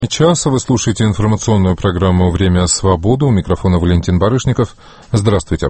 Час вы слушаете информационную программу «Время свободы». У микрофона Валентин Барышников. Здравствуйте.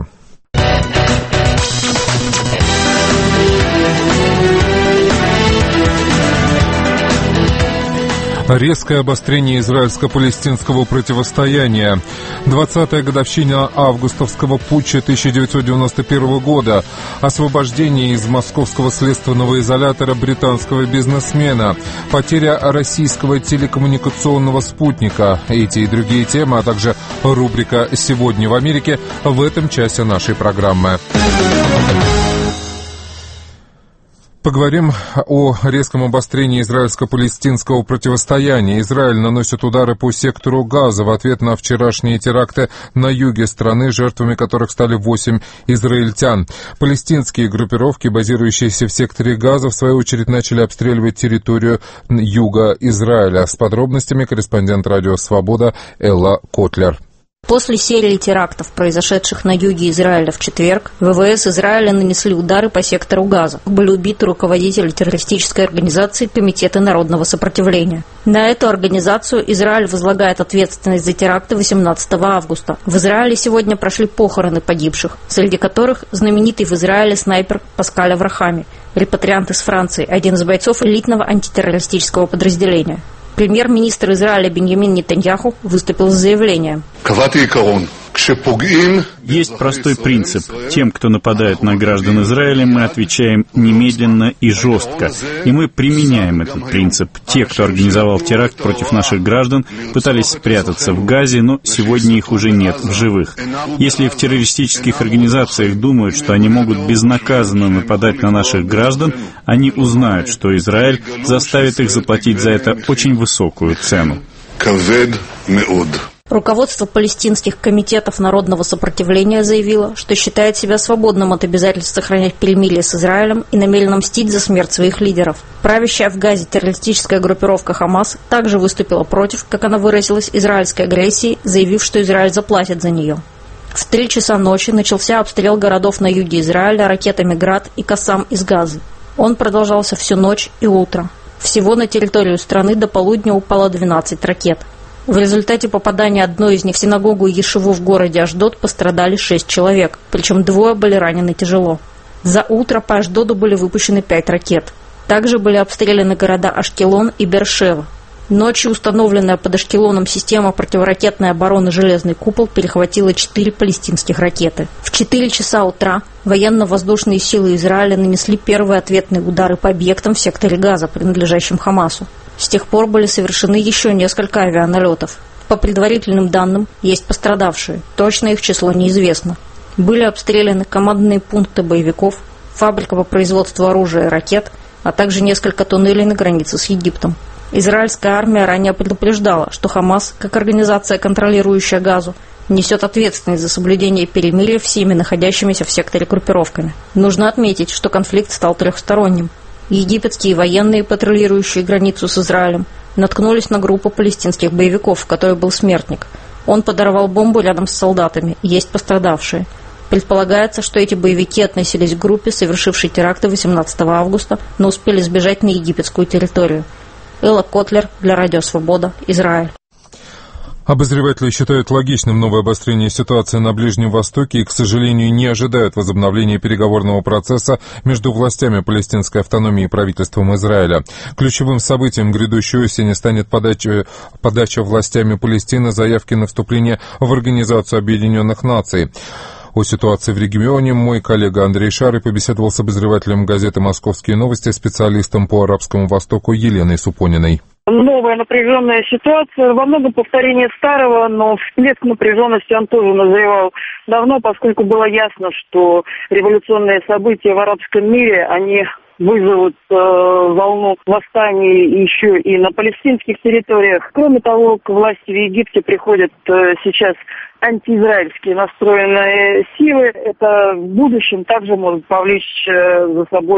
Резкое обострение израильско-палестинского противостояния. 20-я годовщина августовского путча 1991 года. Освобождение из московского следственного изолятора британского бизнесмена. Потеря российского телекоммуникационного спутника. Эти и другие темы, а также рубрика «Сегодня в Америке» в этом часе нашей программы. Поговорим о резком обострении израильско-палестинского противостояния. Израиль наносит удары по сектору Газа в ответ на вчерашние теракты на юге страны, жертвами которых стали 8 израильтян. Палестинские группировки, базирующиеся в секторе Газа, в свою очередь начали обстреливать территорию юга Израиля. С подробностями корреспондент «Радио Свобода» Элла Котлер. После серии терактов, произошедших на юге Израиля в четверг, ВВС Израиля нанесли удары по сектору Газа. Были убиты руководители террористической организации Комитета народного сопротивления. На эту организацию Израиль возлагает ответственность за теракты 18 августа. В Израиле сегодня прошли похороны погибших, среди которых знаменитый в Израиле снайпер Паскаль Аврахами, репатриант из Франции, один из бойцов элитного антитеррористического подразделения. Премьер-министр Израиля Биньямин Нетаньяху выступил с заявлением. Есть простой принцип. Тем, кто нападает на граждан Израиля, мы отвечаем немедленно и жестко. И мы применяем этот принцип. Те, кто организовал теракт против наших граждан, пытались спрятаться в Газе, но сегодня их уже нет в живых. Если в террористических организациях думают, что они могут безнаказанно нападать на наших граждан, они узнают, что Израиль заставит их заплатить за это очень высокую цену. Руководство палестинских комитетов народного сопротивления заявило, что считает себя свободным от обязательств сохранять перемирие с Израилем и намерено мстить за смерть своих лидеров. Правящая в Газе террористическая группировка «Хамас» также выступила против, как она выразилась, израильской агрессии, заявив, что Израиль заплатит за нее. В 3 часа ночи начался обстрел городов на юге Израиля ракетами «Град» и «Кассам» из Газы. Он продолжался всю ночь и утро. Всего на территорию страны до полудня упало 12 ракет. В результате попадания одной из них в синагогу и ешиву в городе Ашдод пострадали 6 человек, причем 2 были ранены тяжело. За утро по Ашдоду были выпущены 5 ракет. Также были обстреляны города Ашкелон и Беэр-Шева. Ночью установленная под Ашкелоном система противоракетной обороны «Железный купол» перехватила 4 палестинских ракеты. В 4 часа утра военно-воздушные силы Израиля нанесли первые ответные удары по объектам в секторе Газа, принадлежащим Хамасу. С тех пор были совершены еще несколько авианалетов. По предварительным данным, есть пострадавшие. Точно их число неизвестно. Были обстреляны командные пункты боевиков, фабрика по производству оружия и ракет, а также несколько туннелей на границе с Египтом. Израильская армия ранее предупреждала, что Хамас, как организация, контролирующая Газу, несет ответственность за соблюдение перемирия всеми находящимися в секторе группировками. Нужно отметить, что конфликт стал трехсторонним. Египетские военные, патрулирующие границу с Израилем, наткнулись на группу палестинских боевиков, в которой был смертник. Он подорвал бомбу рядом с солдатами, есть пострадавшие. Предполагается, что эти боевики относились к группе, совершившей теракты 18 августа, но успели сбежать на египетскую территорию. Элла Котлер для Радио Свобода, Израиль. Обозреватели считают логичным новое обострение ситуации на Ближнем Востоке и, к сожалению, не ожидают возобновления переговорного процесса между властями палестинской автономии и правительством Израиля. Ключевым событием грядущей осени станет подача властями Палестины заявки на вступление в Организацию Объединенных Наций. О ситуации в регионе мой коллега Андрей Шары побеседовал с обозревателем газеты «Московские новости», специалистом по Арабскому Востоку Еленой Супониной. Новая напряженная ситуация, во многом повторение старого, но всплеск напряженности он тоже назревал давно, поскольку было ясно, что революционные события в арабском мире, они вызовут волну восстаний еще и на палестинских территориях. Кроме того, к власти в Египте приходят сейчас антиизраильские настроенные силы. Это в будущем также может повлечь за собой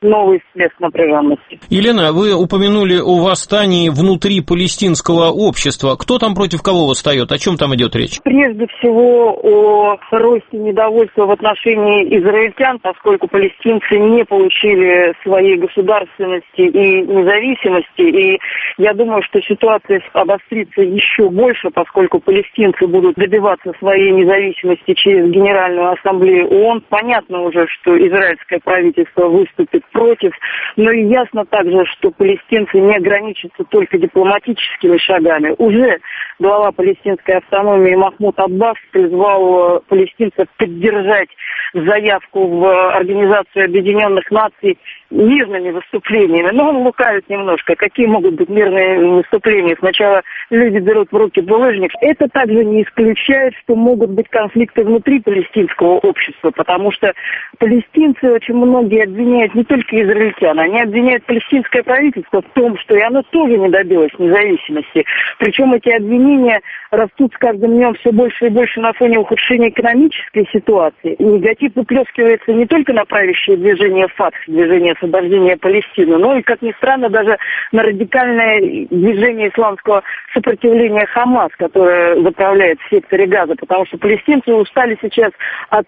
новый всплеск напряженности. Елена, вы упомянули о восстании внутри палестинского общества. Кто там против кого восстает? О чем там идет речь? Прежде всего о росте недовольства в отношении израильтян, поскольку палестинцы не получили своей государственности и независимости. И я думаю, что ситуация обострится еще больше, поскольку палестинцы будут добиваться своей независимости через Генеральную Ассамблею ООН. Понятно уже, что израильское правительство выступит против, но и ясно также, что палестинцы не ограничатся только дипломатическими шагами. Уже глава палестинской автономии Махмуд Аббас призвал палестинцев поддержать заявку в Организацию Объединенных Наций мирными выступлениями. Но он лукавит немножко. Какие могут быть мирные выступления? Сначала люди берут в руки булыжник. Это также не исключает, что могут быть конфликты внутри палестинского общества, потому что палестинцы очень многие обвиняют не только израильтян, они обвиняют палестинское правительство в том, что и оно тоже не добилось независимости. Причем эти обвинения растут с каждым днем все больше и больше на фоне ухудшения экономической ситуации. И негатив выплескивается не только на правящее движение ФАТХ, движение освобождения Палестины, но и, как ни странно, даже на радикальное движение исламского сопротивления Хамас, которое заправляет в секторе Газа, потому что палестинцы устали сейчас от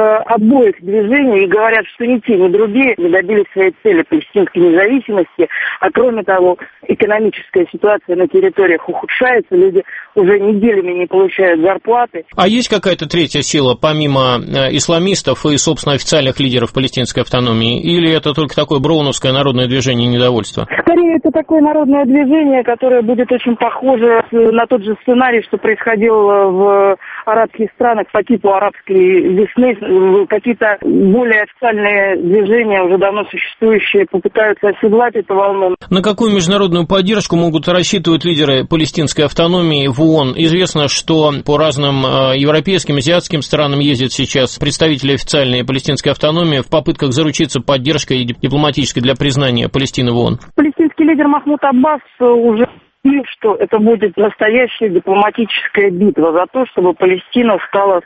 обоих движений и говорят, что ни те, ни другие не добились своей цели палестинской независимости, а кроме того, экономическая ситуация на территориях ухудшается, люди уже неделями не получают зарплаты. А есть какая-то третья сила, помимо исламистов и, собственно, официальных лидеров палестинской автономии, или это только такое броуновское народное движение недовольства? Скорее, это такое народное движение, которое будет очень похоже на тот же сценарий, что происходило в арабских странах по типу арабской весны. Какие-то более официальные движения, уже давно существующие, попытаются оседлать эту волну. На какую международную поддержку могут рассчитывать лидеры палестинской автономии в ООН? Известно, что по разным европейским, азиатским странам ездят сейчас представители официальной палестинской автономии в попытках заручиться поддержкой дипломатической для признания Палестины в ООН. Палестинский лидер Махмуд Аббас уже заявил, что это будет настоящая дипломатическая битва за то, чтобы Палестина стала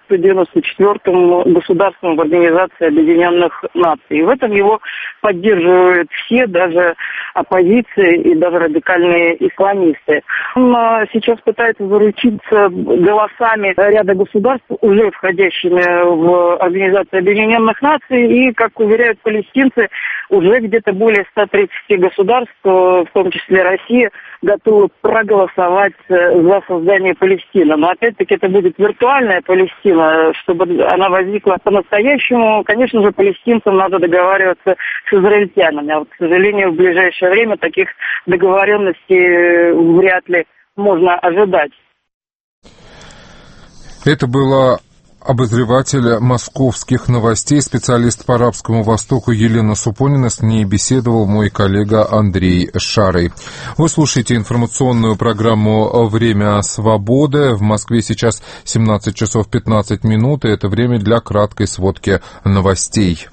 194-м государством в Организации Объединенных Наций. И в этом его поддерживают все, даже оппозиция и даже радикальные исламисты. Он сейчас пытается заручиться голосами ряда государств, уже входящими в Организацию Объединенных Наций, и, как уверяют палестинцы, уже где-то более 130 государств, в том числе Россия, готовы проголосовать за создание Палестины. Но опять-таки это будет виртуальная Палестина, чтобы она возникла по-настоящему. Конечно же, палестинцам надо договариваться с израильтянами. А вот, к сожалению, в ближайшее время таких договоренностей вряд ли можно ожидать. Это было обозреватель московских новостей, специалист по Арабскому Востоку Елена Супонина. С ней беседовал мой коллега Андрей Шарый. Вы слушаете информационную программу «Время свободы». В Москве сейчас 17 часов 15 минут, и это время для краткой сводки новостей.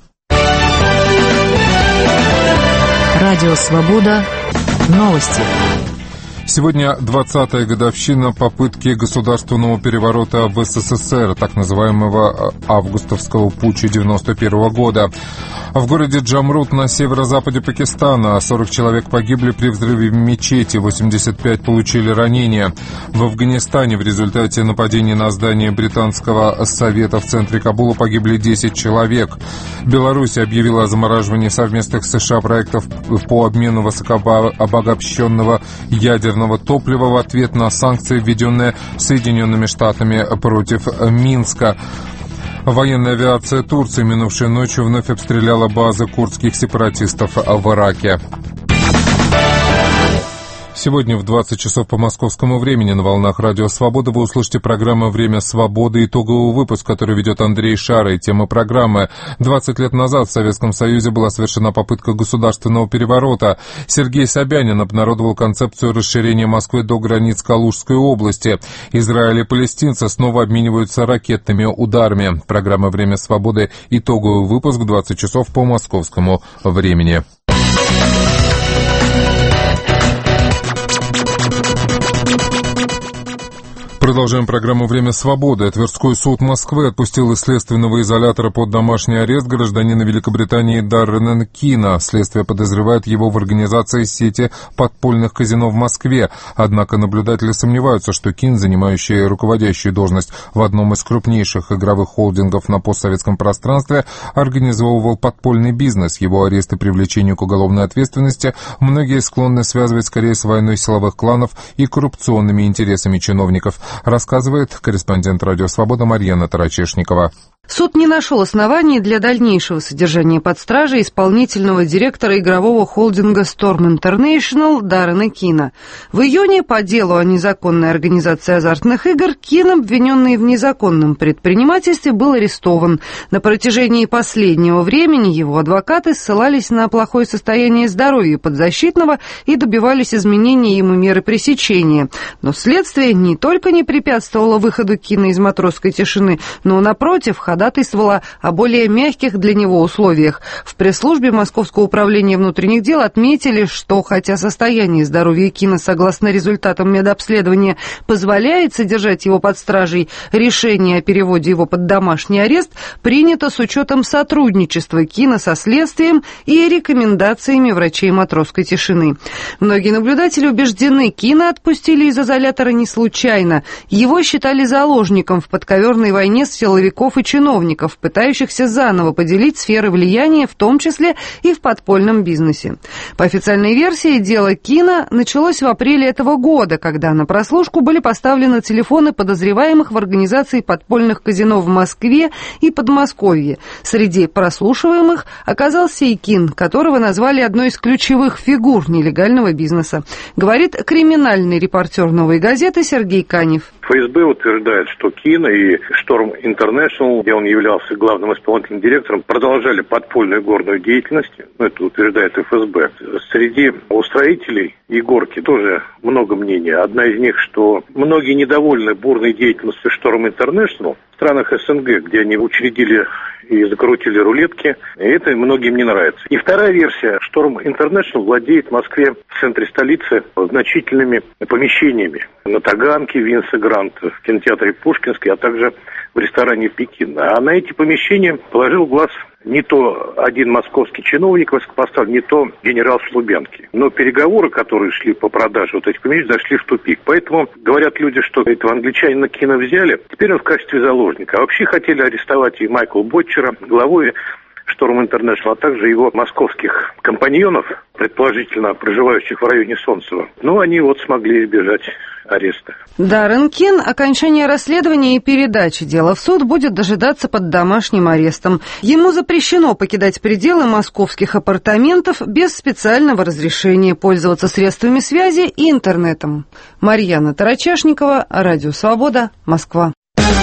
Радио «Свобода». Новости. Сегодня 20-я годовщина попытки государственного переворота в СССР, так называемого августовского путча 91 года. В городе Джамрут на северо-западе Пакистана 40 человек погибли при взрыве в мечети, 85 получили ранения. В Афганистане в результате нападения на здание британского совета в центре Кабула погибли 10 человек. Беларусь объявила о замораживании совместных с США проектов по обмену высокообогащенного ядерного топлива в ответ на санкции, введенные Соединенными Штатами против Минска. Военная авиация Турции минувшей ночью вновь обстреляла базы курдских сепаратистов в Ираке. Сегодня в 20 часов по московскому времени на волнах Радио Свобода вы услышите программу «Время свободы», итоговый выпуск, который ведет Андрей Шарый. Тема программы: 20 лет назад в Советском Союзе была совершена попытка государственного переворота. Сергей Собянин обнародовал концепцию расширения Москвы до границ Калужской области. Израиль и палестинцы снова обмениваются ракетными ударами. Программа «Время свободы», итоговый выпуск, 20 часов по московскому времени. Продолжаем программу «Время свободы». Тверской суд Москвы отпустил из следственного изолятора под домашний арест гражданина Великобритании Даррена Кина. Следствие подозревает его в организации сети подпольных казино в Москве. Однако наблюдатели сомневаются, что Кин, занимающий руководящую должность в одном из крупнейших игровых холдингов на постсоветском пространстве, организовывал подпольный бизнес. Его арест и привлечение к уголовной ответственности многие склонны связывать скорее с войной силовых кланов и коррупционными интересами чиновников, рассказывает корреспондент «Радио Свобода» Марьяна Тарачешникова. Суд не нашел оснований для дальнейшего содержания под стражей исполнительного директора игрового холдинга Storm International Даррена Кина. В июне по делу о незаконной организации азартных игр Кин, обвиненный в незаконном предпринимательстве, был арестован. На протяжении последнего времени его адвокаты ссылались на плохое состояние здоровья подзащитного и добивались изменения ему меры пресечения. Но следствие не только не препятствовало выходу Кина из матросской тишины, но, напротив, ходатайствовала о более мягких для него условиях. В пресс-службе Московского управления внутренних дел отметили, что хотя состояние здоровья Кина, согласно результатам медобследования, позволяет содержать его под стражей, решение о переводе его под домашний арест принято с учетом сотрудничества Кина со следствием и рекомендациями врачей матросской тишины. Многие наблюдатели убеждены, Кина отпустили из изолятора не случайно. Его считали заложником в подковерной войне с силовиков и чиновников, пытающихся заново поделить сферы влияния, в том числе и в подпольном бизнесе. По официальной версии, дело Кина началось в апреле этого года, когда на прослушку были поставлены телефоны подозреваемых в организации подпольных казино в Москве и Подмосковье. Среди прослушиваемых оказался и Кин, которого назвали одной из ключевых фигур нелегального бизнеса, говорит криминальный репортер «Новой газеты» Сергей Канев. ФСБ утверждает, что Кин и Storm International, где он являлся главным исполнительным директором, продолжали подпольную горную деятельность. Это утверждает ФСБ. Среди устроителей игорки тоже много мнений. Одна из них, что многие недовольны бурной деятельностью Storm International в странах СНГ, где они учредили и закрутили рулетки, и это многим не нравится. И вторая версия, Storm International владеет в Москве, в центре столицы, значительными помещениями. На Таганке, Винса Грант, в кинотеатре Пушкинский, а также в ресторане Пекин. А на эти помещения положил глаз не то один московский чиновник высокопоставленный, не то генерал Слубянский. Но переговоры, которые шли по продаже вот этих помещений, зашли в тупик. Поэтому говорят люди, что этого англичанина Кина взяли, теперь он в качестве заложника. А вообще хотели арестовать и Майкла Ботчера, главу Storm International, а также его московских компаньонов, предположительно проживающих в районе Солнцева. Но они вот смогли избежать ареста. Даррен Кин окончания расследования и передачи дела в суд будет дожидаться под домашним арестом. Ему запрещено покидать пределы московских апартаментов без специального разрешения, пользоваться средствами связи и интернетом. Марьяна Тарачешникова, Радио Свобода, Москва.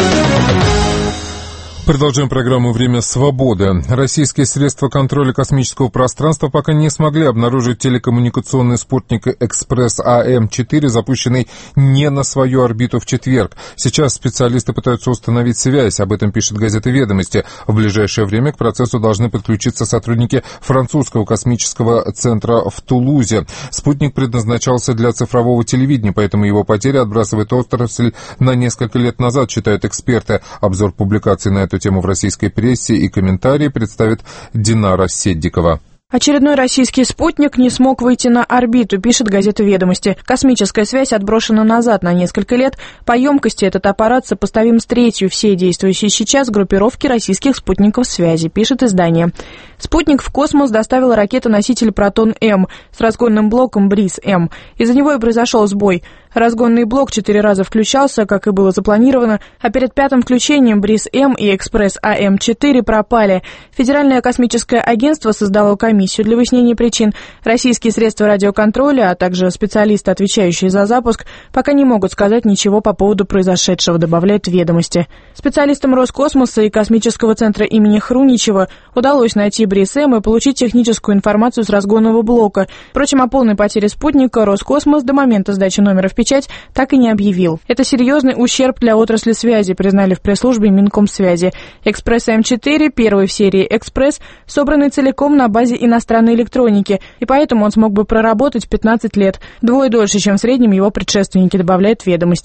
Продолжаем программу «Время свободы». Российские средства контроля космического пространства пока не смогли обнаружить телекоммуникационный спутник «Экспресс АМ-4», запущенный не на свою орбиту в четверг. Сейчас специалисты пытаются установить связь, об этом пишет газета «Ведомости». В ближайшее время к процессу должны подключиться сотрудники французского космического центра в Тулузе. Спутник предназначался для цифрового телевидения, поэтому его потеря отбрасывает отрасль на несколько лет назад, считают эксперты. Обзор публикаций на эту тему в российской прессе и комментарии представит Динара Седдикова. Очередной российский спутник не смог выйти на орбиту, пишет газета «Ведомости». Космическая связь отброшена назад на несколько лет. По емкости этот аппарат сопоставим с третью всей действующей сейчас группировки российских спутников связи, пишет издание. Спутник в космос доставила ракета-носитель «Протон-М» с разгонным блоком «Бриз-М». Из-за него и произошел сбой. Разгонный блок 4 раза включался, как и было запланировано, а перед пятым включением «Бриз-М» и «Экспресс АМ-4» пропали. Федеральное космическое агентство создало комиссию для выяснения причин. Российские средства радиоконтроля, а также специалисты, отвечающие за запуск, пока не могут сказать ничего по поводу произошедшего, добавляют «Ведомости». Специалистам Роскосмоса и Космического центра имени Хруничева удалось найти «Бриз-М» и получить техническую информацию с разгонного блока. Впрочем, о полной потере спутника Роскосмос до момента сдачи номера в печать так и не объявил. Это серьезный ущерб для отрасли связи, признали в пресс-службе Минкомсвязи. «Экспресс М4», первый в серии «Экспресс», собранный целиком на базе иностранной электроники, и поэтому он смог бы проработать 15 лет, вдвое дольше, чем в среднем его предшественники, добавляют «Ведомости».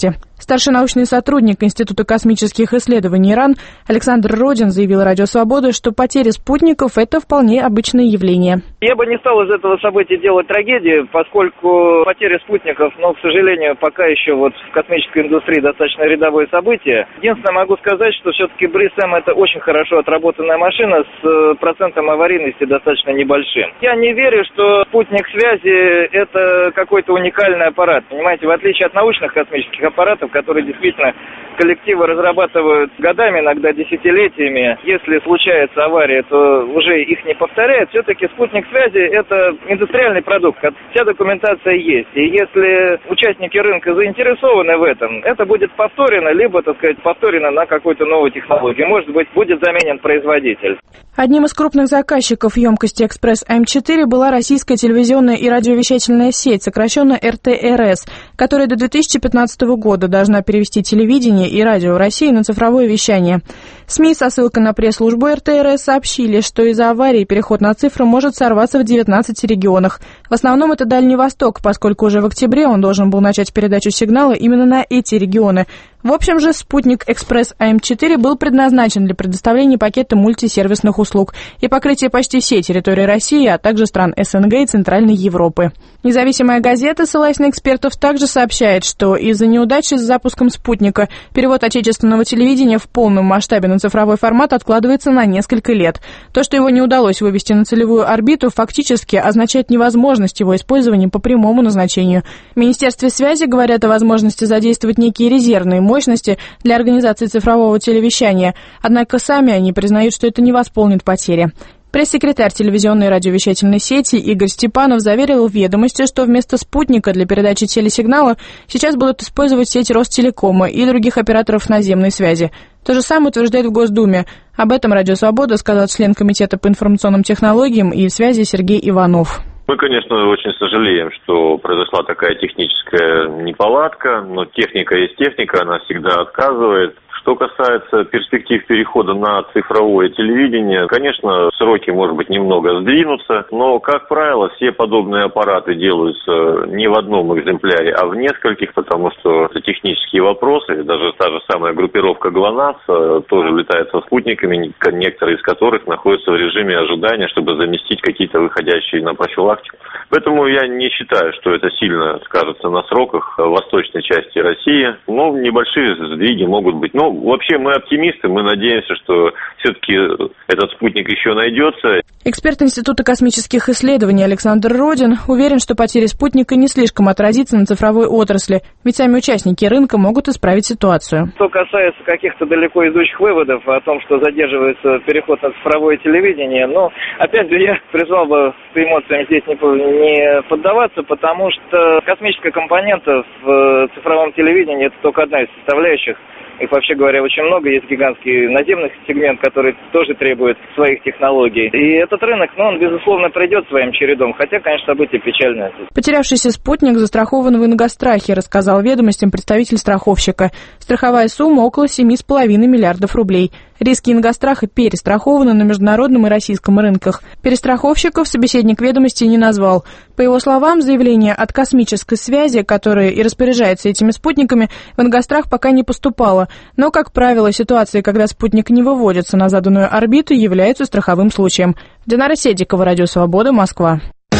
Старший научный сотрудник Института космических исследований Иран Александр Родин заявил Радио Свобода, что потери спутников – это вполне обычное явление. Я бы не стал из этого события делать трагедию, поскольку потери спутников, к сожалению, пока еще в космической индустрии достаточно рядовое событие. Единственное, могу сказать, что все-таки Бриз-М – это очень хорошо отработанная машина с процентом аварийности достаточно небольшим. Я не верю, что спутник связи – это какой-то уникальный аппарат. Понимаете, в отличие от научных космических аппаратов, которые действительно коллективы разрабатывают годами, иногда десятилетиями. Если случается авария, то уже их не повторяют. Все-таки спутник связи – это индустриальный продукт. Вся документация есть. И если участники рынка заинтересованы в этом, это будет повторено, либо, повторено на какой-то новой технологии. Может быть, будет заменен производитель. Одним из крупных заказчиков емкости «Экспресс М4» была российская телевизионная и радиовещательная сеть, сокращенно РТРС, которая до 2015 года должна перевести телевидение и радио в России на цифровое вещание. СМИ со ссылкой на пресс-службу РТРС сообщили, что из-за аварии переход на цифру может сорваться в 19 регионах. В основном это Дальний Восток, поскольку уже в октябре он должен был начать передачу сигнала именно на эти регионы. В общем же, спутник «Экспресс М4» был предназначен для предоставления пакета мультисервисных услуг и покрытия почти всей территории России, а также стран СНГ и Центральной Европы. Независимая газета, ссылаясь на экспертов, также сообщает, что из-за неудачи с запуском спутника перевод отечественного телевидения в полном масштабе на цифровой формат откладывается на несколько лет. То, что его не удалось вывести на целевую орбиту, фактически означает невозможность его использования по прямому назначению. В Министерстве связи говорят о возможности задействовать некие резервные мощности для организации цифрового телевещания, однако сами они признают, что это не восполнит потери. Пресс-секретарь телевизионной и радиовещательной сети Игорь Степанов заверил в «Ведомости», что вместо спутника для передачи телесигнала сейчас будут использовать сеть Ростелекома и других операторов наземной связи. То же самое утверждает в Госдуме. Об этом Радио Свобода сказал член Комитета по информационным технологиям и связи Сергей Иванов. Мы, конечно, очень сожалеем, что произошла такая техническая неполадка, но техника есть техника, она всегда отказывает. Что касается перспектив перехода на цифровое телевидение, конечно, сроки, может быть, немного сдвинутся, но, как правило, все подобные аппараты делаются не в одном экземпляре, а в нескольких, потому что это технические вопросы, даже та же самая группировка ГЛОНАСС тоже летает со спутниками, некоторые из которых находятся в режиме ожидания, чтобы заместить какие-то выходящие на профилактику. Поэтому я не считаю, что это сильно скажется на сроках в восточной части России, но небольшие сдвиги могут быть. Вообще мы оптимисты, мы надеемся, что все-таки этот спутник еще найдется. Эксперт Института космических исследований Александр Родин уверен, что потеря спутника не слишком отразится на цифровой отрасли, ведь сами участники рынка могут исправить ситуацию. Что касается каких-то далеко идущих выводов о том, что задерживается переход на цифровое телевидение, опять же, я призвал бы к эмоциям здесь не поддаваться, потому что космическая компонента в цифровом телевидении – это только одна из составляющих. Их, вообще говоря, очень много. Есть гигантский наземный сегмент, который тоже требует своих технологий. И этот рынок, он, безусловно, пройдет своим чередом. Хотя, конечно, событие печальное. Потерявшийся спутник застрахован в Ингострахе, рассказал «Ведомостям» представитель страховщика. Страховая сумма около 7,5 миллиардов рублей. Риски Ингостраха перестрахованы на международном и российском рынках. Перестраховщиков собеседник «Ведомостей» не назвал. По его словам, заявление от космической связи, которое и распоряжается этими спутниками, в Ингострах пока не поступало. Но, как правило, ситуации, когда спутник не выводится на заданную орбиту, являются страховым случаем. Динара Седикова, Радио Свобода, Москва.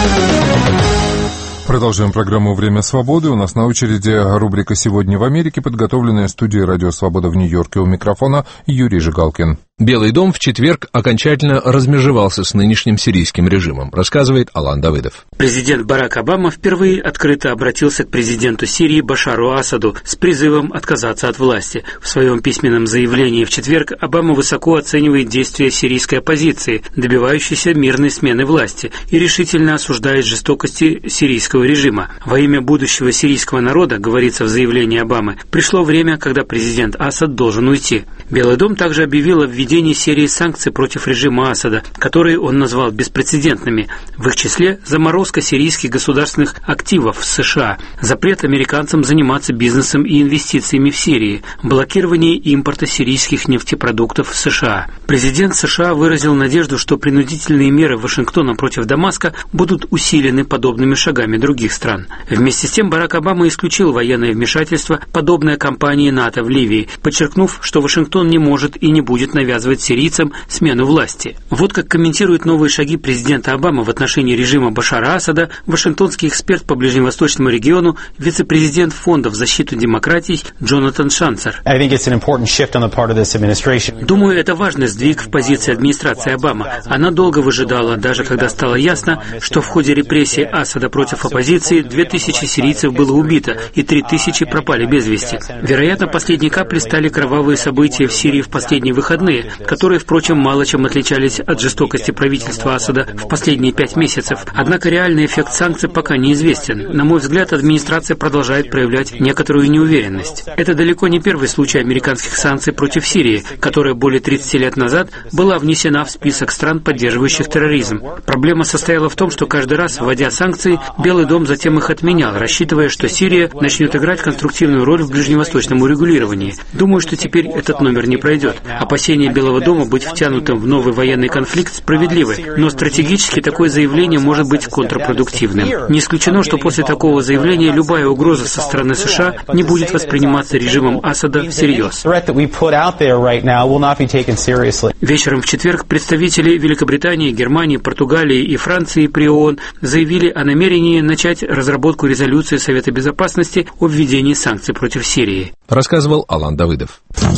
Продолжаем программу «Время свободы». У нас на очереди рубрика «Сегодня в Америке», подготовленная студией «Радио Свобода» в Нью-Йорке. У микрофона Юрий Жигалкин. Белый дом в четверг окончательно размежевался с нынешним сирийским режимом, рассказывает Алан Давыдов. Президент Барак Обама впервые открыто обратился к президенту Сирии Башару Асаду с призывом отказаться от власти. В своем письменном заявлении в четверг Обама высоко оценивает действия сирийской оппозиции, добивающейся мирной смены власти, и решительно осуждает жестокости сирийского режима. Во имя будущего сирийского народа, говорится в заявлении Обамы, пришло время, когда президент Асад должен уйти. Белый дом также объявил о введении серии санкций против режима Асада, которые он назвал беспрецедентными, в их числе заморозка сирийских государственных активов в США, запрет американцам заниматься бизнесом и инвестициями в Сирии, блокирование импорта сирийских нефтепродуктов в США. Президент США выразил надежду, что принудительные меры Вашингтона против Дамаска будут усилены подобными шагами других стран. Вместе с тем Барак Обама исключил военное вмешательство, подобное кампании НАТО в Ливии, подчеркнув, что Вашингтон не может и не будет навязывать сирийцам смену власти. Вот как комментирует новые шаги президента Обамы в отношении режима Башара Асада вашингтонский эксперт по ближневосточному региону, вице-президент Фонда в защиту демократий Джонатан Шансер. Думаю, это важный сдвиг в позиции администрации Обамы. Она долго выжидала, даже когда стало ясно, что в ходе репрессий Асада против оппозиции 2000 сирийцев было убито и 3000 пропали без вести. Вероятно, последней каплей стали кровавые события в Сирии в последние выходные, которые, впрочем, мало чем отличались от жестокости правительства Асада в последние 5 месяцев. Однако реальный эффект санкций пока неизвестен. На мой взгляд, администрация продолжает проявлять некоторую неуверенность. Это далеко не первый случай американских санкций против Сирии, которая более 30 лет назад была внесена в список стран, поддерживающих терроризм. Проблема состояла в том, что каждый раз, вводя санкции, Белый дом затем их отменял, рассчитывая, что Сирия начнет играть конструктивную роль в ближневосточном урегулировании. Думаю, что теперь этот номер не пройдет. Опасения Белого дома быть втянутым в новый военный конфликт справедливы, но стратегически такое заявление может быть контрпродуктивным. Не исключено, что после такого заявления любая угроза со стороны США не будет восприниматься режимом Асада всерьез. Вечером в четверг представители Великобритании, Германии, Португалии и Франции при ООН заявили о намерении начать разработку резолюции Совета Безопасности о введении санкций против Сирии. Рассказывал Алан Давыдов.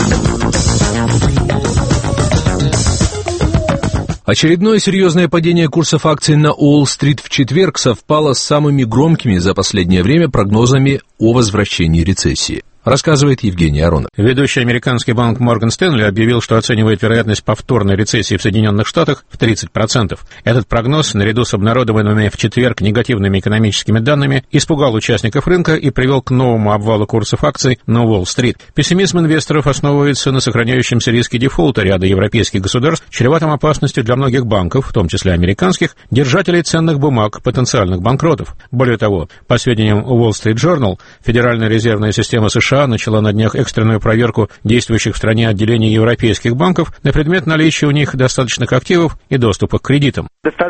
Очередное серьезное падение курсов акций на Уолл-стрит в четверг совпало с самыми громкими за последнее время прогнозами о возвращении рецессии. Рассказывает Евгений Аронов. Ведущий американский банк Морган Стэнли объявил, что оценивает вероятность повторной рецессии в Соединенных Штатах в 30%. Этот прогноз, наряду с обнародованными в четверг негативными экономическими данными, испугал участников рынка и привел к новому обвалу курсов акций на Уолл-стрит. Пессимизм инвесторов основывается на сохраняющемся риске дефолта ряда европейских государств, чреватым опасностью для многих банков, в том числе американских, держателей ценных бумаг, потенциальных банкротов. Более того, по сведениям Wall Street Journal, Федеральная резервная система США начала на днях экстренную проверку действующих в стране отделений европейских банков на предмет наличия у них достаточных активов и доступа к кредитам.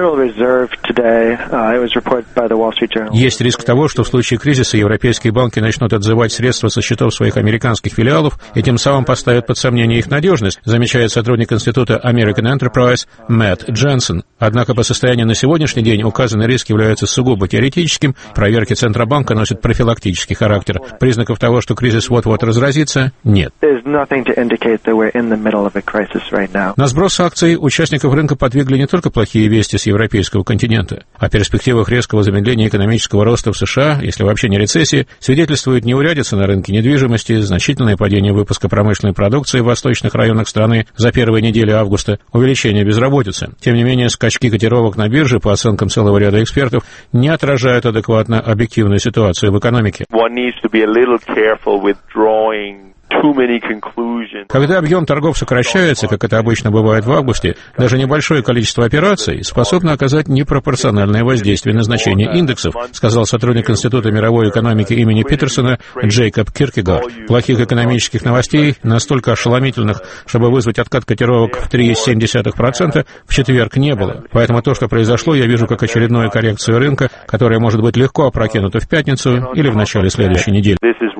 Есть риск того, что в случае кризиса европейские банки начнут отзывать средства со счетов своих американских филиалов и тем самым поставят под сомнение их надежность, замечает сотрудник Института American Enterprise Мэтт Дженсен. Однако по состоянию на сегодняшний день указанный риск является сугубо теоретическим, проверки Центробанка носят профилактический характер. Признаков того, что кризис вот-вот разразится, нет. На сброс акций участников рынка подвигли не только плохие вести с европейского континента. О перспективах резкого замедления экономического роста в США, если вообще не рецессии, свидетельствует неурядица на рынке недвижимости, значительное падение выпуска промышленной продукции в восточных районах страны за первые недели августа, увеличение безработицы. Тем не менее, скачки котировок на бирже, по оценкам целого ряда экспертов, не отражают адекватно объективную ситуацию в экономике. Когда объем торгов сокращается, как это обычно бывает в августе, даже небольшое количество операций способно оказать непропорциональное воздействие на значение индексов, сказал сотрудник Института мировой экономики имени Питерсона Джейкоб Киркегар. Плохих экономических новостей, настолько ошеломительных, чтобы вызвать откат котировок в 3,7%, в четверг не было. Поэтому то, что произошло, я вижу как очередную коррекцию рынка, которая может быть легко опрокинута в пятницу или в начале следующей недели.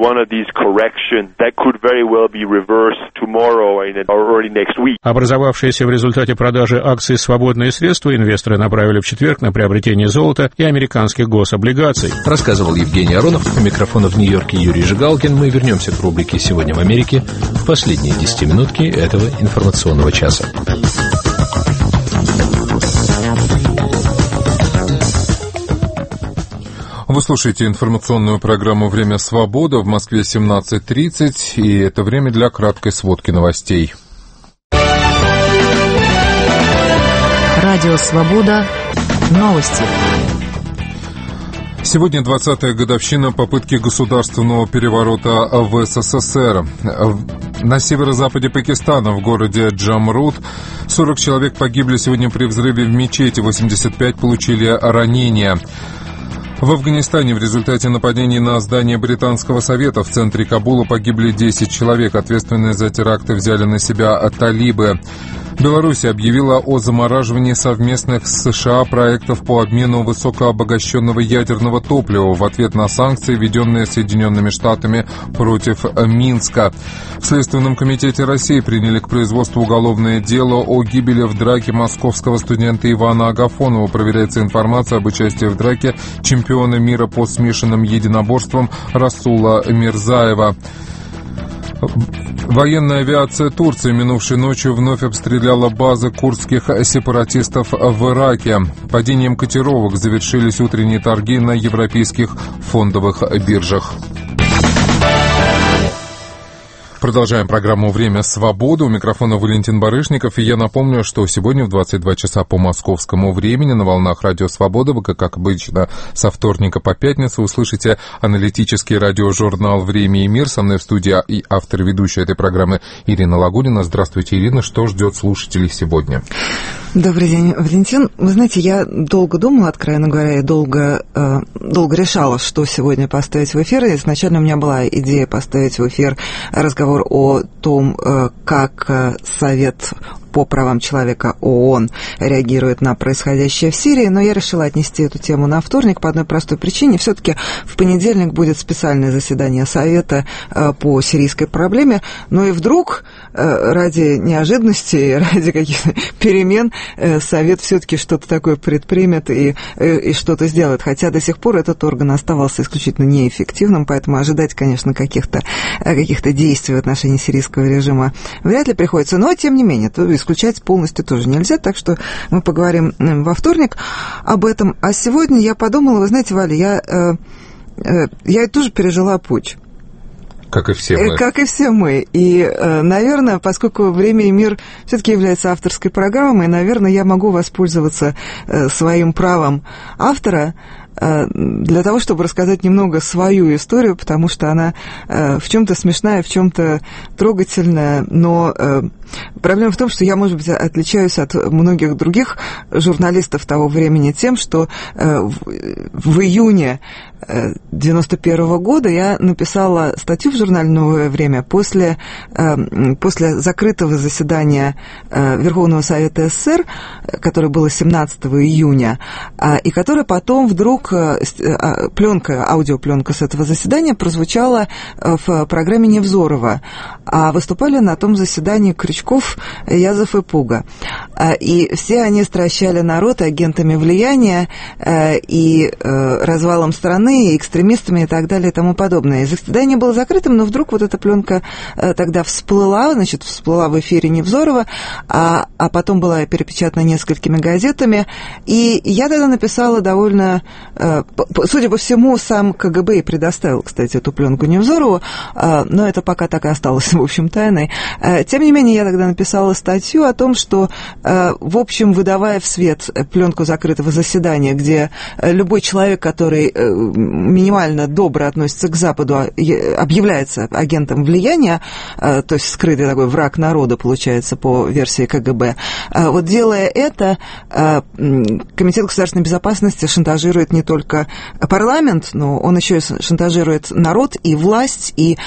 Образовавшиеся в результате продажи акций свободные средства инвесторы направили в четверг на приобретение золота и американских гособлигаций. Рассказывал Евгений Аронов. У микрофона в Нью-Йорке Юрий Жигалкин. Мы вернемся к рубрике «Сегодня в Америке» в последние 10 минутки этого информационного часа. Вы слушаете информационную программу «Время свободы». В Москве 17:30, и это время для краткой сводки новостей. Радио «Свобода». Новости. Сегодня 20-я годовщина попытки государственного переворота в СССР. На северо-западе Пакистана, в городе Джамрут, 40 человек погибли сегодня при взрыве в мечети, 85 получили ранения. В Афганистане в результате нападений на здание Британского совета в центре Кабула погибли 10 человек. Ответственность за теракты взяли на себя талибы. Беларусь объявила о замораживании совместных с США проектов по обмену высокообогащенного ядерного топлива в ответ на санкции, введенные Соединенными Штатами против Минска. В Следственном комитете России приняли к производству уголовное дело о гибели в драке московского студента Ивана Агафонова. Проверяется информация об участии в драке чемпиона мира по смешанным единоборствам Расула Мирзаева. Военная авиация Турции минувшей ночью вновь обстреляла базы курдских сепаратистов в Ираке. Падением котировок завершились утренние торги на европейских фондовых биржах. Продолжаем программу «Время свободы». У микрофона Валентин Барышников. И я напомню, что сегодня в 22 часа по московскому времени на волнах Радио Свобода вы, как обычно, со вторника по пятницу услышите аналитический радиожурнал «Время и мир». Со мной в студии и автор и ведущая этой программы Ирина Лагунина. Здравствуйте, Ирина. Что ждет слушателей сегодня? Добрый день, Валентин. Вы знаете, я долго думала, откровенно говоря, и долго решала, что сегодня поставить в эфир. И изначально у меня была идея поставить в эфир разговор о том, как Совет по правам человека ООН реагирует на происходящее в Сирии, но я решила отнести эту тему на вторник по одной простой причине. Все-таки в понедельник будет специальное заседание Совета по сирийской проблеме, но и вдруг ради неожиданности, ради каких-то перемен Совет все-таки что-то такое предпримет и что-то сделает, хотя до сих пор этот орган оставался исключительно неэффективным, поэтому ожидать, конечно, каких-то действий в отношении сирийского режима вряд ли приходится, но тем не менее, исключать полностью тоже нельзя, так что мы поговорим во вторник об этом. А сегодня я подумала, вы знаете, Валя, я тоже пережила путч. Как и все мы. Как и все мы. И, наверное, поскольку «Время и мир» все-таки является авторской программой, наверное, я могу воспользоваться своим правом автора для того, чтобы рассказать немного свою историю, потому что она в чем-то смешная, в чем-то трогательная, но проблема в том, что я, может быть, отличаюсь от многих других журналистов того времени тем, что в июне 91 года я написала статью в журнале «Новое время» после закрытого заседания Верховного Совета СССР, которое было 17 июня, и которое потом вдруг аудиопленка с этого заседания прозвучала в программе Невзорова, а выступали на том заседании Крючков, Язов и Пуга. И все они стращали народ агентами влияния и развалом страны, и экстремистами и так далее и тому подобное. И заседание было закрытым, но вдруг вот эта пленка тогда всплыла в эфире Невзорова, а потом была перепечатана несколькими газетами, и я тогда написала довольно... Судя по всему, сам КГБ и предоставил, кстати, эту пленку Невзорову, но это пока так и осталось, в общем, тайной. Тем не менее, я тогда написала статью о том, что, в общем, выдавая в свет пленку закрытого заседания, где любой человек, который минимально добро относится к Западу, объявляется агентом влияния, то есть скрытый такой враг народа, получается, по версии КГБ. Вот делая это, Комитет государственной безопасности шантажирует не только парламент, но он еще и шантажирует народ и власть, и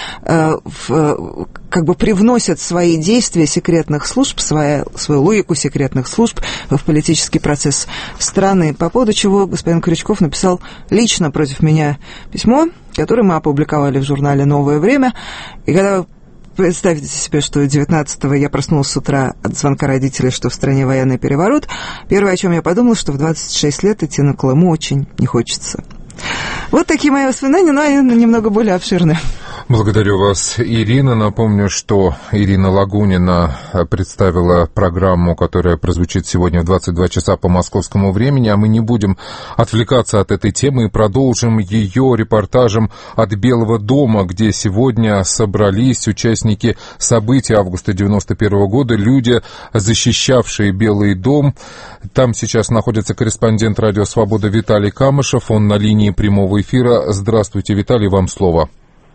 как бы привносит свои действия секретных служб, свою логику секретных служб в политический процесс страны, по поводу чего господин Крючков написал лично против меня письмо, которое мы опубликовали в журнале «Новое время». И когда вы представьте себе, что 19-го я проснулась с утра от звонка родителей, что в стране военный переворот, первое, о чем я подумала, что в 26 лет идти на Колыму очень не хочется. Вот такие мои воспоминания, но они немного более обширные. Благодарю вас, Ирина. Напомню, что Ирина Лагунина представила программу, которая прозвучит сегодня в 22 часа по московскому времени, а мы не будем отвлекаться от этой темы и продолжим ее репортажем от Белого дома, где сегодня собрались участники событий августа 91 года, люди, защищавшие Белый дом. Там сейчас находится корреспондент «Радио Свобода» Виталий Камышев, он на линии прямого эфира. Здравствуйте, Виталий, вам слово.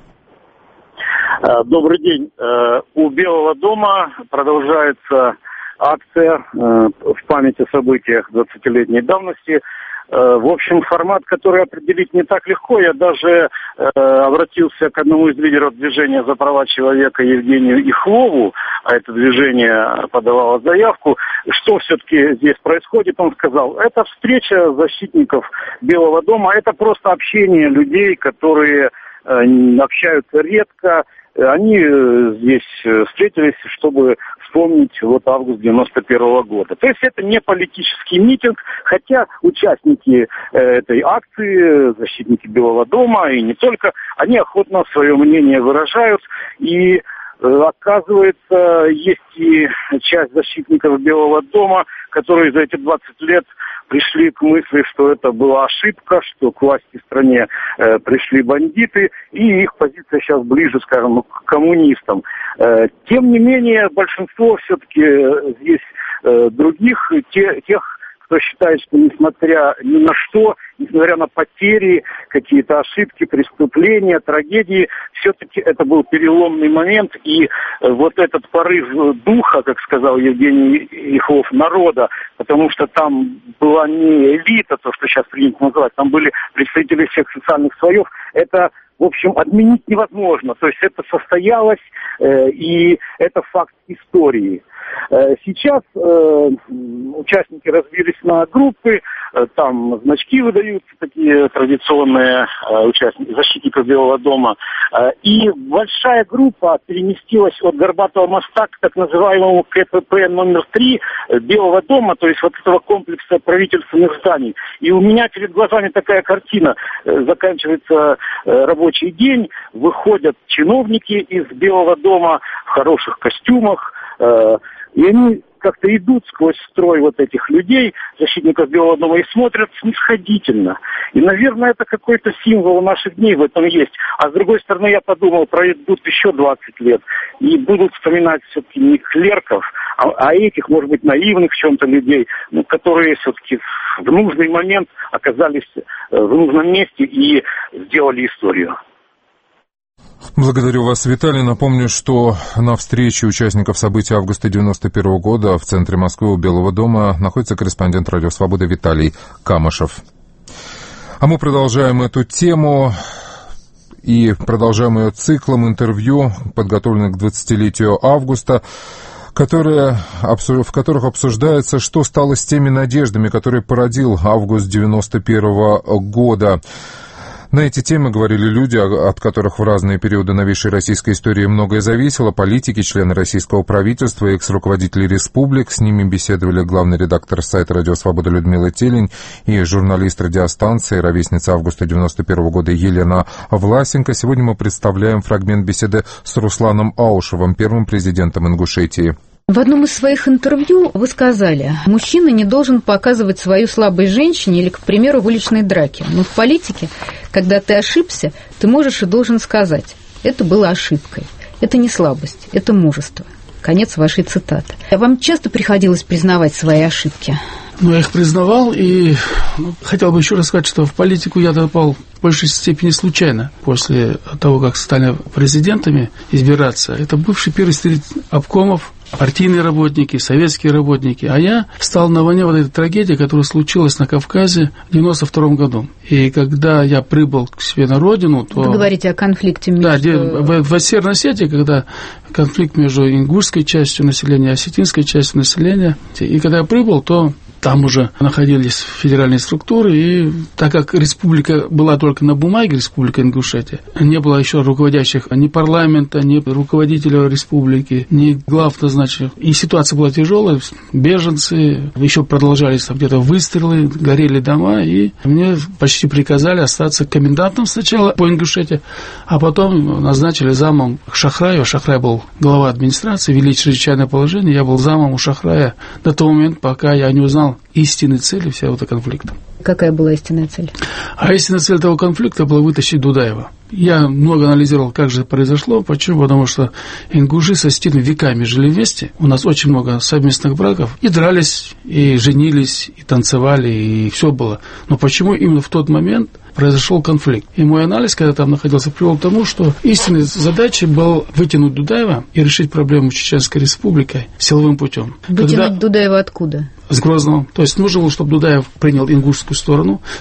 Добрый день. У Белого дома продолжается акция в память о событиях 20-летней давности. В общем, формат, который определить не так легко. Я даже обратился к одному из лидеров движения за права человека Евгению Ихлову. а это движение подавало заявку. Что все-таки здесь происходит, он сказал, это встреча защитников Белого дома, это просто общение людей, которые общаются редко. Они здесь встретились, чтобы вспомнить август 91 года. То есть это не политический митинг, хотя участники этой акции, защитники Белого дома и не только, они охотно свое мнение выражают. И оказывается, есть и часть защитников Белого дома, которые за эти 20 лет пришли к мысли, что это была ошибка, что к власти в стране пришли бандиты, и их позиция сейчас ближе, скажем, к коммунистам. Тем не менее, большинство все-таки здесь других, тех, кто считает, что несмотря ни на что, несмотря на потери, какие-то ошибки, преступления, трагедии, все-таки это был переломный момент, и вот этот порыв духа, как сказал Евгений Ихлов, народа, потому что там была не элита, то, что сейчас принято называть, там были представители всех социальных слоев, это, в общем, отменить невозможно, то есть это состоялось, и это факт истории. Сейчас участники разбились на группы, там значки выдаются, такие традиционные защитников Белого дома, и большая группа переместилась от Горбатого моста к так называемому КПП номер 3 Белого дома, то есть вот этого комплекса правительственных зданий. И у меня перед глазами такая картина. Заканчивается рабочий день, выходят чиновники из Белого дома в хороших костюмах, и они как-то идут сквозь строй вот этих людей, защитников Белого дома, и смотрят снисходительно. И, наверное, это какой-то символ наших дней в этом есть. А с другой стороны, я подумал, пройдут еще 20 лет, и будут вспоминать все-таки не клерков, а этих, может быть, наивных в чем-то людей, которые все-таки в нужный момент оказались в нужном месте и сделали историю. Благодарю вас, Виталий. Напомню, что на встрече участников событий августа 1991 года в центре Москвы у Белого дома находится корреспондент «Радио Свобода» Виталий Камышев. А мы продолжаем эту тему и продолжаем ее циклом интервью, подготовленных к 20-летию августа, в которых обсуждается, что стало с теми надеждами, которые породил август 1991 года. На эти темы говорили люди, от которых в разные периоды новейшей российской истории многое зависело, политики, члены российского правительства, экс-руководители республик. С ними беседовали главный редактор сайта «Радио Свобода» Людмила Телень и журналист радиостанции, ровесница августа 1991 года Елена Власенко. Сегодня мы представляем фрагмент беседы с Русланом Аушевым, первым президентом Ингушетии. В одном из своих интервью вы сказали, мужчина не должен показывать свою слабость женщине или, к примеру, в уличной драке. Но в политике, когда ты ошибся, ты можешь и должен сказать, это было ошибкой. Это не слабость, это мужество. Конец вашей цитаты. Вам часто приходилось признавать свои ошибки? Я их признавал, и хотел бы еще раз сказать, что в политику я попал в большей степени случайно. После того, как стали президентами избираться, это бывший первый секретарь обкомов, партийные работники, советские работники. А я стал на волне вот этой трагедии, которая случилась на Кавказе в 1992 году. И когда я прибыл к себе на родину, то... Вы говорите о конфликте между... Да, в Северной Осетии, когда конфликт между ингушской частью населения и осетинской частью населения. И когда я прибыл, то там уже находились федеральные структуры, и так как республика была только на бумаге, республика Ингушетия, не было еще руководящих ни парламента, ни руководителя республики, ни глав назначенных. И ситуация была тяжелая, беженцы, еще продолжались там где-то выстрелы, горели дома, и мне почти приказали остаться комендантом сначала по Ингушетии, а потом назначили замом к Шахраю. Шахрай был глава администрации, ввели чрезвычайное положение, я был замом у Шахрая до того момента, пока я не узнал истинной цели всего этого конфликта. Какая была истинная цель? А истинная цель этого конфликта была вытащить Дудаева. Я много анализировал, как же это произошло. Почему? Потому что ингуши со осетинами веками жили вместе. У нас очень много совместных браков. И дрались, и женились, и танцевали, и все было. Но почему именно в тот момент произошел конфликт? И мой анализ, когда там находился, привел к тому, что истинной задачей была вытянуть Дудаева и решить проблему с Чеченской Республикой силовым путем. Вытянуть Дудаева откуда? С Грозного. То есть нужно было, чтобы Дудаев принял ингушскую сторону,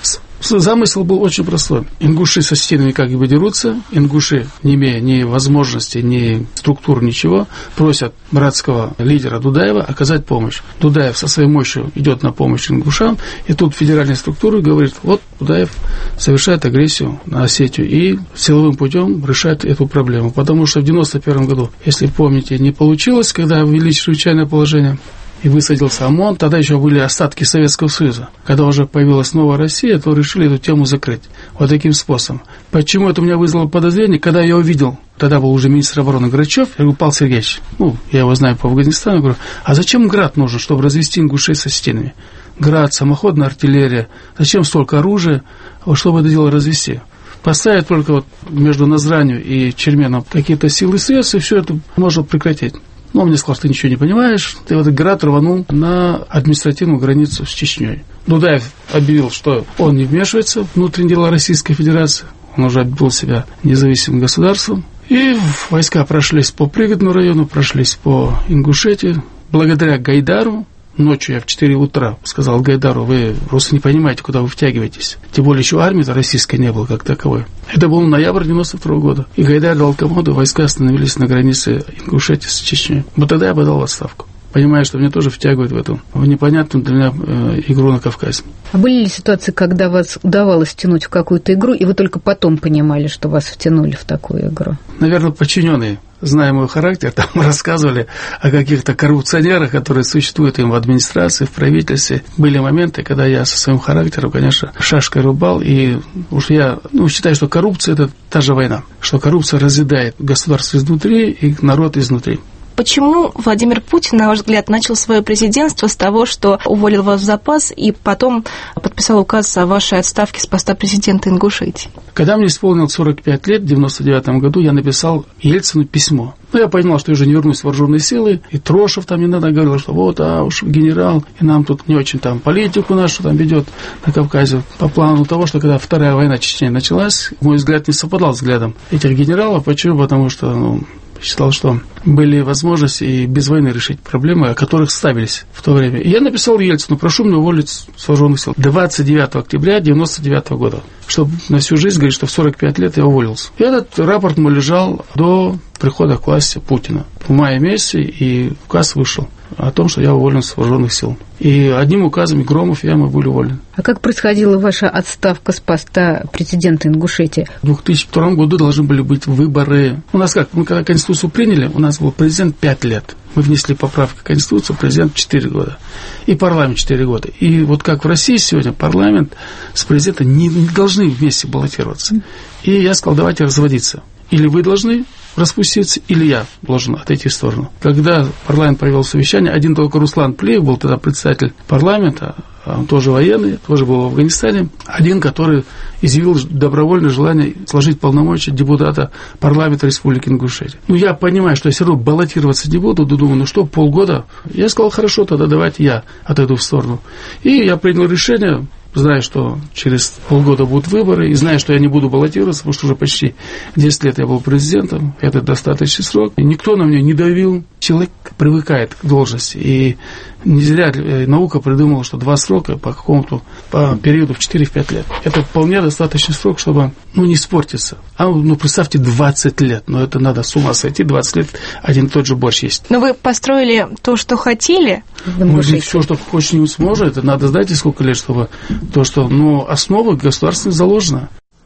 Замысел был очень простой. Ингуши со осетинами как бы дерутся, ингуши, не имея ни возможности, ни структур, ничего, просят братского лидера Дудаева оказать помощь. Дудаев со своей мощью идет на помощь ингушам, и тут федеральные структуры говорят, вот Дудаев совершает агрессию на Осетию и силовым путем решает эту проблему. Потому что в 1991 году, если помните, не получилось, когда ввели чрезвычайное положение, и высадился ОМОН, тогда еще были остатки Советского Союза. Когда уже появилась новая Россия, то решили эту тему закрыть. Вот таким способом. Почему это у меня вызвало подозрение? Когда я увидел, тогда был уже министр обороны Грачев, я говорю, Павел Сергеевич, я его знаю по Афганистану, говорю, а зачем ГРАД нужен, чтобы развести ингушей со осетинами? ГРАД, самоходная артиллерия, зачем столько оружия, чтобы это дело развести? Поставить только вот между Назранью и Черменом какие-то силы и средства, и все это можно прекратить. Но он мне сказал, что ты ничего не понимаешь, ты вот ГРАД рванул на административную границу с Чечней. Дудаев объявил, что он не вмешивается в внутренние дела Российской Федерации, он уже объявил себя независимым государством. И войска прошлись по Пригодному району, прошлись по Ингушетии. Благодаря Гайдару, ночью я в 4 утра сказал Гайдару, вы просто не понимаете, куда вы втягиваетесь. Тем более еще армии-то российской не было как таковой. Это был ноябрь 92 года. И Гайдар дал команду, войска остановились на границе Ингушетии с Чечней. Вот тогда я подал в отставку. Понимаю, что меня тоже втягивают в эту непонятную для меня игру на Кавказе. А были ли ситуации, когда вас удавалось втянуть в какую-то игру, и вы только потом понимали, что вас втянули в такую игру? Наверное, подчиненные, зная мой характер, там рассказывали о каких-то коррупционерах, которые существуют им в администрации, в правительстве. Были моменты, когда я со своим характером, конечно, шашкой рубал, и уж я считаю, что коррупция – это та же война, что коррупция разъедает государство изнутри и народ изнутри. Почему Владимир Путин, на ваш взгляд, начал свое президентство с того, что уволил вас в запас и потом подписал указ о вашей отставке с поста президента Ингушетии? Когда мне исполнилось 45 лет, в 1999 году, я написал Ельцину письмо. Я понимал, что я уже не вернусь в вооруженные силы, и Трошев там недавно говорил, что вот, уж генерал, и нам тут не очень там политику нашу там ведет на Кавказе. По плану того, что когда Вторая война Чечни началась, мой взгляд не совпадал с взглядом этих генералов. Почему? Потому что, считал, что были возможности и без войны решить проблемы, о которых ставились в то время. И я написал Ельцину, прошу меня уволить с вооруженных сил 29 октября 1999 года, чтобы на всю жизнь говорить, что в 45 лет я уволился. И этот рапорт мой лежал до прихода к власти Путина в мае месяце, и указ вышел о том, что я уволен с вооруженных сил. И одним указом Громов я был уволен. А как происходила ваша отставка с поста президента Ингушетии? В 2002 году должны были быть выборы. У нас как? Мы когда Конституцию приняли, у нас был президент 5 лет. Мы внесли поправку в Конституцию, президент 4 года. И парламент 4 года. И вот как в России сегодня парламент с президентом не должны вместе баллотироваться. И я сказал, давайте разводиться. Или вы должны распуститься, или я должен отойти в сторону. Когда парламент провел совещание, один только Руслан Плеев был тогда председатель парламента, он тоже военный, тоже был в Афганистане, один, который изъявил добровольное желание сложить полномочия депутата парламента Республики Ингушетия. Я понимаю, что я все равно баллотироваться не буду, думаю, полгода. Я сказал, хорошо, тогда давайте я отойду в сторону. И я принял решение, зная, что через полгода будут выборы, и зная, что я не буду баллотироваться, потому что уже почти 10 лет я был президентом, это достаточный срок, и никто на меня не давил. Человек привыкает к должности, и не зря наука придумала, что 2 срока по периоду в 4-5 лет. Это вполне достаточный срок, чтобы, не испортиться. Представьте, 20 лет, это надо с ума сойти, 20 лет один и тот же борщ есть. Но вы построили то, что хотели? Все, что хочешь, не сможет, это надо, знаете, сколько лет, чтобы то, что, основа государственная заложена.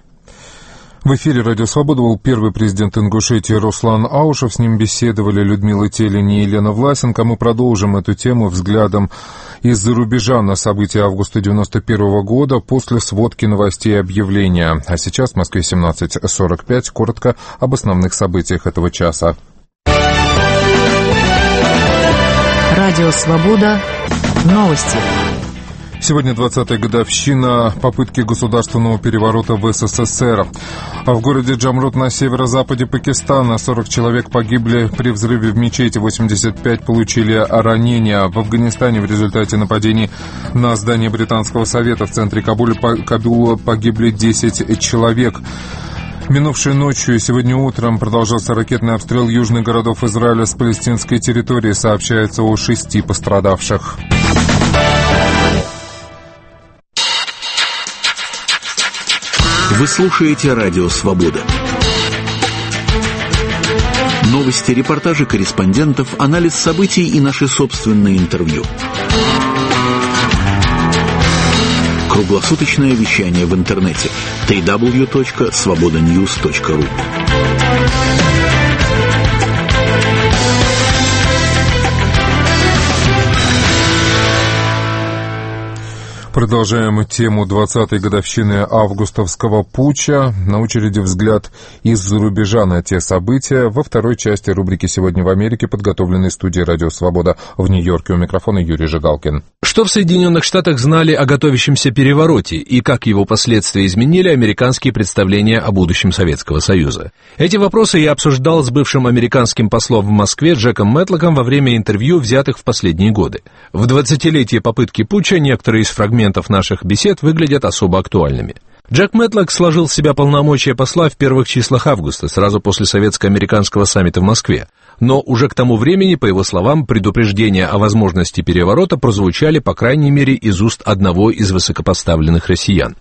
В эфире «Радио Свобода» был первый президент Ингушетии Руслан Аушев. С ним беседовали Людмила Телень и Елена Власенко. Мы продолжим эту тему взглядом из-за рубежа на события августа 1991 года после сводки новостей и объявления. А сейчас в Москве 17:45. Коротко об основных событиях этого часа. Радио Свобода. Новости. Сегодня 20-я годовщина попытки государственного переворота в СССР. А в городе Джамрут на северо-западе Пакистана 40 человек погибли при взрыве в мечети, 85 получили ранения. В Афганистане в результате нападений на здание Британского совета в центре Кабула погибли 10 человек. Минувшей ночью и сегодня утром продолжался ракетный обстрел южных городов Израиля с палестинской территории. Сообщается о 6 пострадавших. Вы слушаете Радио Свобода. Новости, репортажи корреспондентов, анализ событий и наши собственные интервью. Круглосуточное вещание в интернете www.svobodanews.ru. Продолжаем тему 20-й годовщины августовского путча. На очереди взгляд из-за рубежа на те события во второй части рубрики «Сегодня в Америке», подготовленной студией «Радио Свобода» в Нью-Йорке. У микрофона Юрий Жигалкин. Что в Соединенных Штатах знали о готовящемся перевороте и как его последствия изменили американские представления о будущем Советского Союза? Эти вопросы я обсуждал с бывшим американским послом в Москве Джеком Мэтлоком во время интервью, взятых в последние годы. В 20-летие попытки путча некоторые из фрагментов наших бесед выглядят особо актуальными. Джек Мэтлок сложил в себя полномочия посла в первых числах августа, сразу после советско-американского саммита в Москве. Но уже к тому времени, по его словам, предупреждения о возможности переворота прозвучали, по крайней мере, из уст одного из высокопоставленных россиян.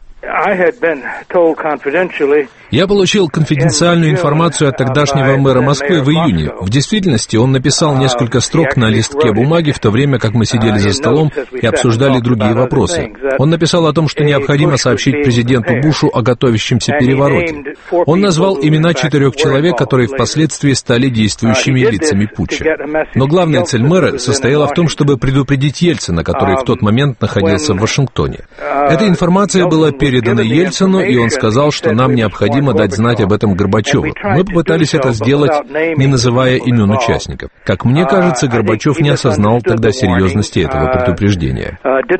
Я получил конфиденциальную информацию от тогдашнего мэра Москвы в июне. В действительности он написал несколько строк на листке бумаги, в то время как мы сидели за столом и обсуждали другие вопросы. Он написал о том, что необходимо сообщить президенту Бушу о готовящемся перевороте. Он назвал имена 4 человек, которые впоследствии стали действующими лицами путча. Но главная цель мэра состояла в том, чтобы предупредить Ельцина, который в тот момент находился в Вашингтоне. Эта информация была передана Ельцину, и он сказал, что нам необходимо дать знать об этом Горбачеву. Мы попытались это сделать, не называя имен участников. Как мне кажется, Горбачев не осознал тогда серьезности этого предупреждения.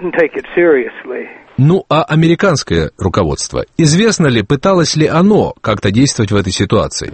Ну, а американское руководство, известно ли, пыталось ли оно как-то действовать в этой ситуации?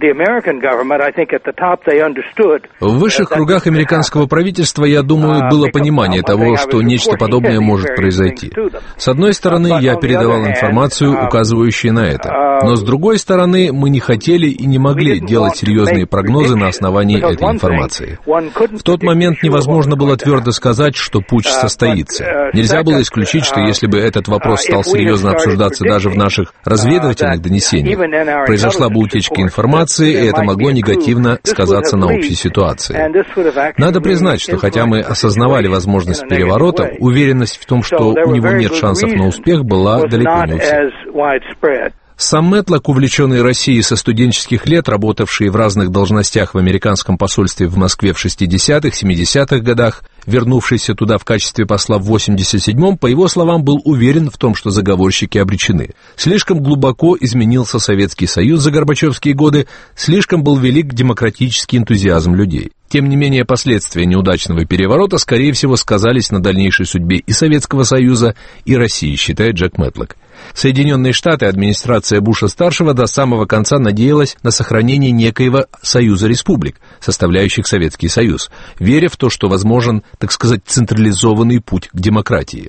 В высших кругах американского правительства, я думаю, было понимание того, что нечто подобное может произойти. С одной стороны, я передавал информацию, указывающую на это. Но с другой стороны, мы не хотели и не могли делать серьезные прогнозы на основании этой информации. В тот момент невозможно было твердо сказать, что путч состоится. Нельзя было исключить, что если бы этот вопрос стал серьезно обсуждаться даже в наших разведывательных донесениях, произошла бы утечка информации, и это могло негативно сказаться на общей ситуации. Надо признать, что хотя мы осознавали возможность переворота, уверенность в том, что у него нет шансов на успех, была далеко не у всех. Сам Мэтлок, увлеченный Россией со студенческих лет, работавший в разных должностях в американском посольстве в Москве в 60-х, 70-х годах, вернувшийся туда в качестве посла в 87-м, по его словам, был уверен в том, что заговорщики обречены. Слишком глубоко изменился Советский Союз за горбачевские годы, слишком был велик демократический энтузиазм людей. Тем не менее, последствия неудачного переворота, скорее всего, сказались на дальнейшей судьбе и Советского Союза, и России, считает Джек Мэтлок. Соединенные Штаты, администрация Буша-старшего до самого конца надеялась на сохранение некоего союза республик, составляющих Советский Союз, веря в то, что возможен, так сказать, централизованный путь к демократии.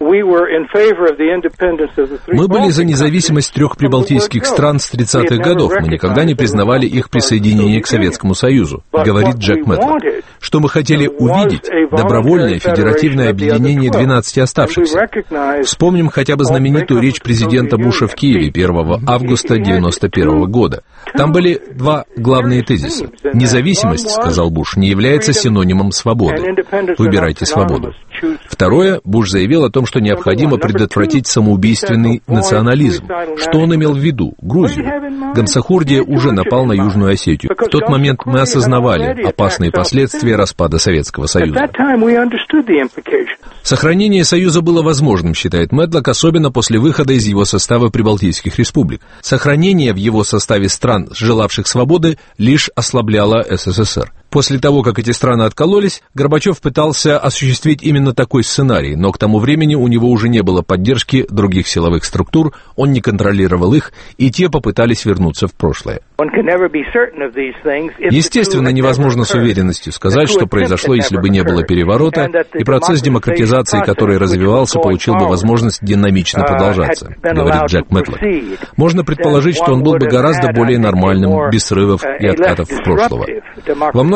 Мы были за независимость 3 прибалтийских стран с 30-х годов, мы никогда не признавали их присоединение к Советскому Союзу, говорит Джек Мэтлок. Что мы хотели увидеть? Добровольное федеративное объединение 12 оставшихся. Вспомним хотя бы знаменитую речь президента Буша в Киеве 1 августа 1991 года. Там были 2 главные тезиса. Независимость, сказал Буш, не является синонимом свободы. Выбирайте свободу. Второе, Буш заявил о том, что необходимо предотвратить самоубийственный национализм. Что он имел в виду? Грузию. Гамсахурдия уже напал на Южную Осетию. В тот момент мы осознавали опасные последствия распада Советского Союза. Сохранение Союза было возможным, считает Мэтлок, особенно после выхода из его состава прибалтийских республик. Сохранение в его составе стран, желавших свободы, лишь ослабляло СССР. После того, как эти страны откололись, Горбачев пытался осуществить именно такой сценарий, но к тому времени у него уже не было поддержки других силовых структур, он не контролировал их, и те попытались вернуться в прошлое. Естественно, невозможно с уверенностью сказать, что произошло, если бы не было переворота, и процесс демократизации, который развивался, получил бы возможность динамично продолжаться, говорит Джек Мэтлок. Можно предположить, что он был бы гораздо более нормальным, без срывов и откатов в прошлого. Во многих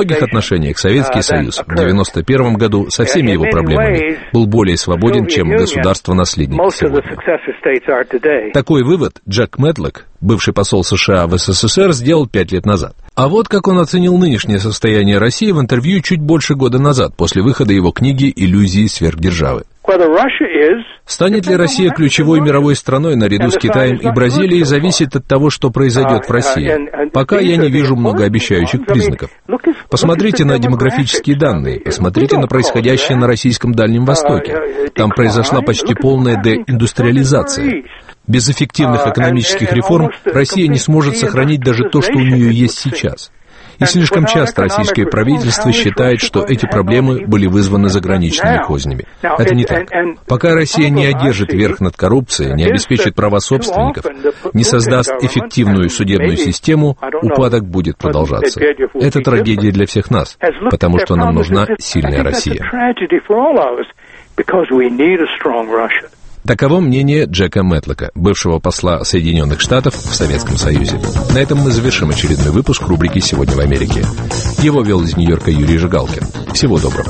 многих отношениях Советский Союз в 1991 году со всеми его проблемами был более свободен, чем государство-наследники сегодня. Такой вывод Джек Мэтлок, бывший посол США в СССР, сделал 5 лет назад. А вот как он оценил нынешнее состояние России в интервью чуть больше года назад, после выхода его книги «Иллюзии сверхдержавы». Станет ли Россия ключевой мировой страной наряду с Китаем и Бразилией, зависит от того, что произойдет в России. Пока я не вижу многообещающих признаков. Посмотрите на демографические данные, посмотрите на происходящее на российском Дальнем Востоке. Там произошла почти полная деиндустриализация. Без эффективных экономических реформ Россия не сможет сохранить даже то, что у нее есть сейчас. И слишком часто российское правительство считает, что эти проблемы были вызваны заграничными кознями. Это не так. Пока Россия не одержит верх над коррупцией, не обеспечит права собственников, не создаст эффективную судебную систему, упадок будет продолжаться. Это трагедия для всех нас, потому что нам нужна сильная Россия. Таково мнение Джека Мэтлока, бывшего посла Соединенных Штатов в Советском Союзе. На этом мы завершим очередной выпуск рубрики «Сегодня в Америке». Его вел из Нью-Йорка Юрий Жигалкин. Всего доброго.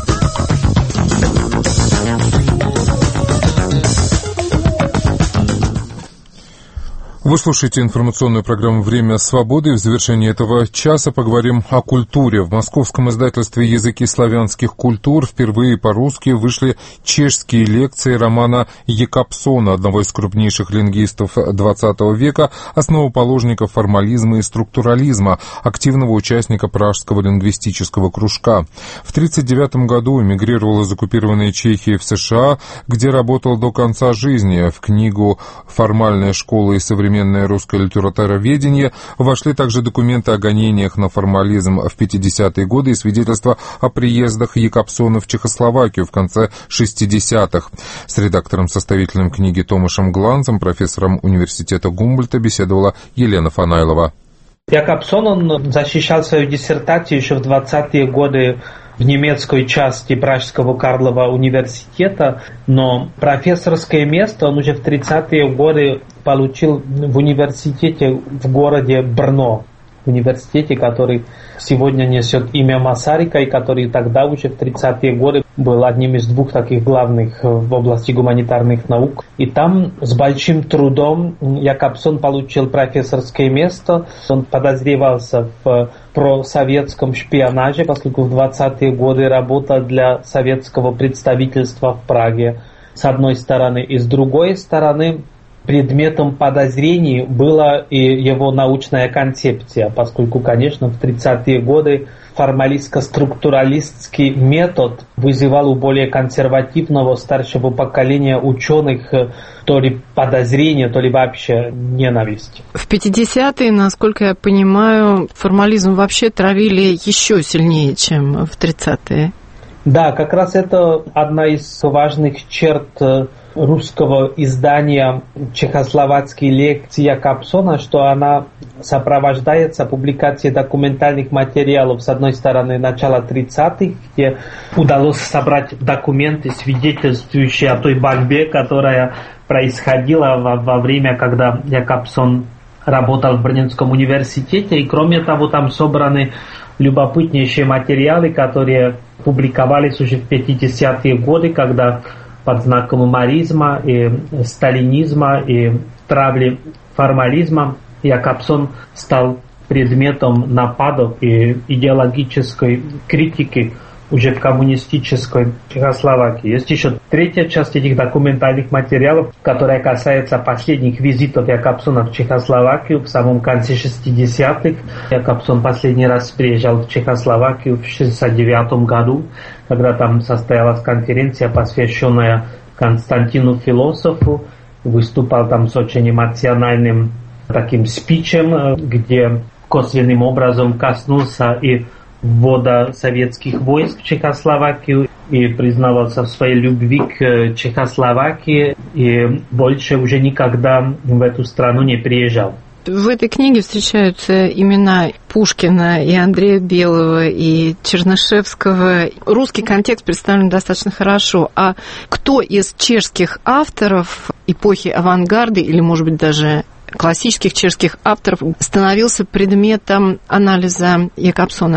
Вы слушаете информационную программу «Время свободы». В завершении этого часа поговорим о культуре. В московском издательстве «Языки славянских культур» впервые по-русски вышли чешские лекции романа Якобсона, одного из крупнейших лингвистов XX века, основоположника формализма и структурализма, активного участника Пражского лингвистического кружка. В 1939 году эмигрировал из оккупированной Чехии в США, где работал до конца жизни. В книгу «Формальная школа и современная русское литературоведение» вошли также документы о гонениях на формализм в 50-е годы и свидетельства о приездах Якобсона в Чехословакию в конце 60-х. С редактором-составителем книги Томашем Гланцем, профессором университета Гумбольдта, беседовала Елена Фанайлова. Якобсон, он защищал свою диссертацию еще в 20-е годы в немецкой части Пражского Карлова университета, но профессорское место он уже в 30-е годы получил в университете в городе Брно, в университете, который сегодня несет имя Масарика, и который тогда уже в 30-е годы был одним из двух таких главных в области гуманитарных наук. И там с большим трудом Якобсон получил профессорское место. Он подозревался в просоветском шпионаже, поскольку в 20-е годы работал для советского представительства в Праге, с одной стороны. И с другой стороны, предметом подозрений была и его научная концепция, поскольку, конечно, в 30-е годы формалистско-структуралистский метод вызывал у более консервативного старшего поколения ученых то ли подозрение, то ли вообще ненависть. В 50-е, насколько я понимаю, формализм вообще травили еще сильнее, чем в 30-е. Да, как раз это одна из важных черт русского издания чехословацкие лекции Якобсона, что она сопровождается публикацией документальных материалов, с одной стороны, начала 30-х, где удалось собрать документы, свидетельствующие о той борьбе, которая происходила во время, когда Якобсон работал в Брненском университете, и кроме того, там собраны любопытнейшие материалы, которые публиковались уже в 50-е годы, когда под знаком маризма и сталинизма и травли формализма Якобсон стал предметом нападов и идеологической критики уже в коммунистической Чехословакии. Есть еще третья часть этих документальных материалов, которая касается последних визитов Якобсона в Чехословакию в самом конце 60-х. Якобсон последний раз приезжал в Чехословакию в 1969 году, когда там состоялась конференция, посвященная Константину Философу. Выступал там с очень эмоциональным таким спичем, где косвенным образом коснулся и ввода советских войск в Чехословакию и признавался в своей любви к Чехословакии и больше уже никогда в эту страну не приезжал. В этой книге встречаются имена Пушкина и Андрея Белого, и Чернышевского. Русский контекст представлен достаточно хорошо. А кто из чешских авторов эпохи авангарда, или, может быть, даже классических чешских авторов, становился предметом анализа Якобсона?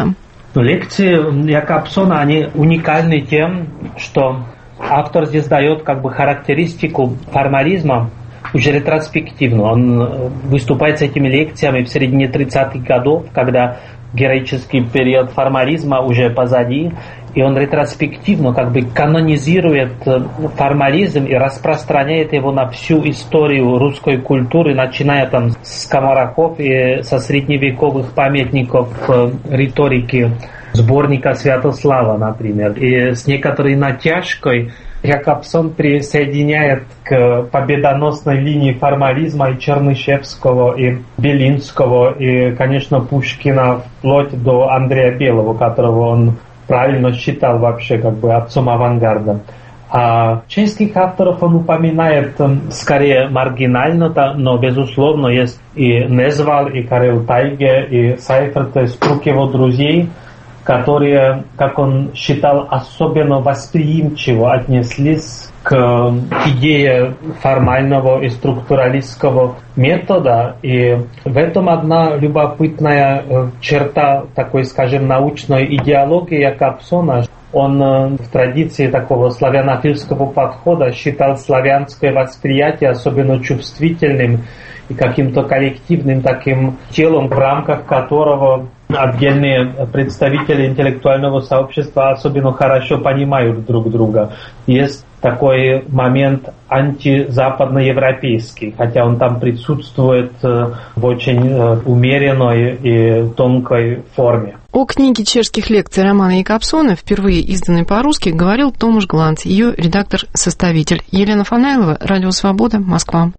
Лекции Якобсона, они уникальны тем, что автор здесь дает как бы характеристику формализма уже ретроспективно. Он выступает с этими лекциями в середине 30-х годов, когда героический период формализма уже позади, и он ретроспективно как бы канонизирует формализм и распространяет его на всю историю русской культуры, начиная там с скоморохов и со средневековых памятников риторики, сборника Святослава, например. И с некоторой натяжкой Якобсон присоединяет к победоносной линии формализма и Чернышевского, и Белинского, и, конечно, Пушкина, вплоть до Андрея Белого, которого он правильно считал вообще как бы отцом авангарда. А чешских авторов он упоминает скорее маргинально, но безусловно есть и Незвал, и Карел Тайге, и Сайферт, то есть круг его друзей, которые, как он считал, особенно восприимчиво отнеслись к идее формального и структуралистского метода. И в этом одна любопытная черта такой, скажем, научной идеологии Якобсона. Он в традиции такого славянофильского подхода считал славянское восприятие особенно чувствительным и каким-то коллективным таким телом, в рамках которого отдельные представители интеллектуального сообщества особенно хорошо понимают друг друга. Есть такой момент антизападноевропейский, хотя он там присутствует в очень умеренной и тонкой форме. О книге чешских лекций Романа Якобсона, впервые изданной по-русски, говорил Томаш Гланц, ее редактор-составитель. Елена Фанайлова, Радио Свобода, Москва.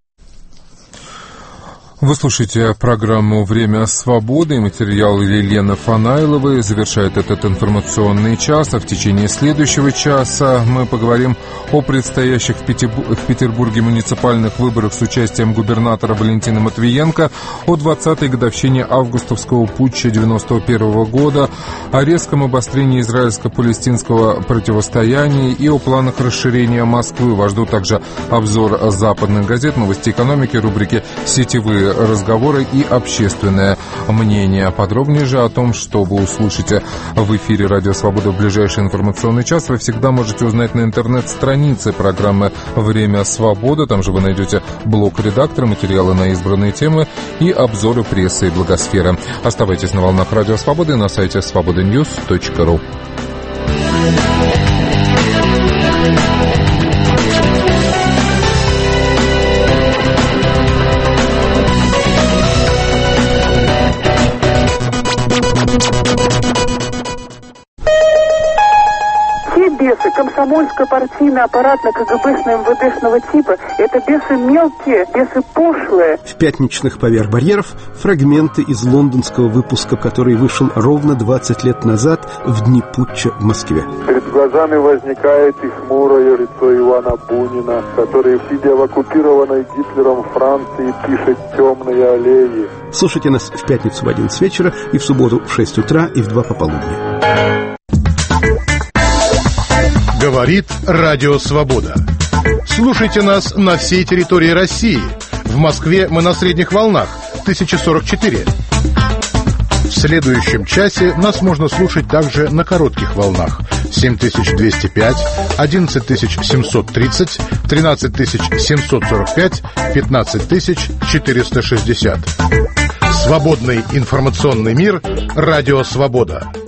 Вы слушаете программу «Время свободы», и материал Елены Фанайловой завершает этот информационный час. А в течение следующего часа мы поговорим о предстоящих в Петербурге муниципальных выборах с участием губернатора Валентина Матвиенко, о 20-й годовщине августовского путча 91 года, о резком обострении израильско-палестинского противостояния и о планах расширения Москвы. Вас ждут также обзор западных газет, новости экономики, рубрики «Сетевые разговоры» и общественное мнение. Подробнее же о том, что вы услышите в эфире Радио Свобода в ближайший информационный час, вы всегда можете узнать на интернет-странице программы «Время свободы». Там же вы найдете блог редактора, материалы на избранные темы и обзоры прессы и благосферы. Оставайтесь на волнах Радио Свободы на сайте svobodanews.ru. Бесы, комсомольско-партийный аппаратно-КГБшного МВДшного типа — это бесы мелкие, бесы пошлые. В пятничных «Поверх барьеров» фрагменты из лондонского выпуска, который вышел ровно 20 лет назад, в дни путча в Москве. Перед глазами возникает и хмурое лицо Ивана Бунина, который, сидя в оккупированной Гитлером Франции, пишет «Темные аллеи». Слушайте нас в пятницу в 11 вечера и в субботу в 6 утра и в 2 пополудни. Говорит Радио Свобода. Слушайте нас на всей территории России. В Москве мы на средних волнах 1044. В следующем часе нас можно слушать также на коротких волнах 7205, 11730, 13745, 15460. Свободный информационный мир. Радио Свобода.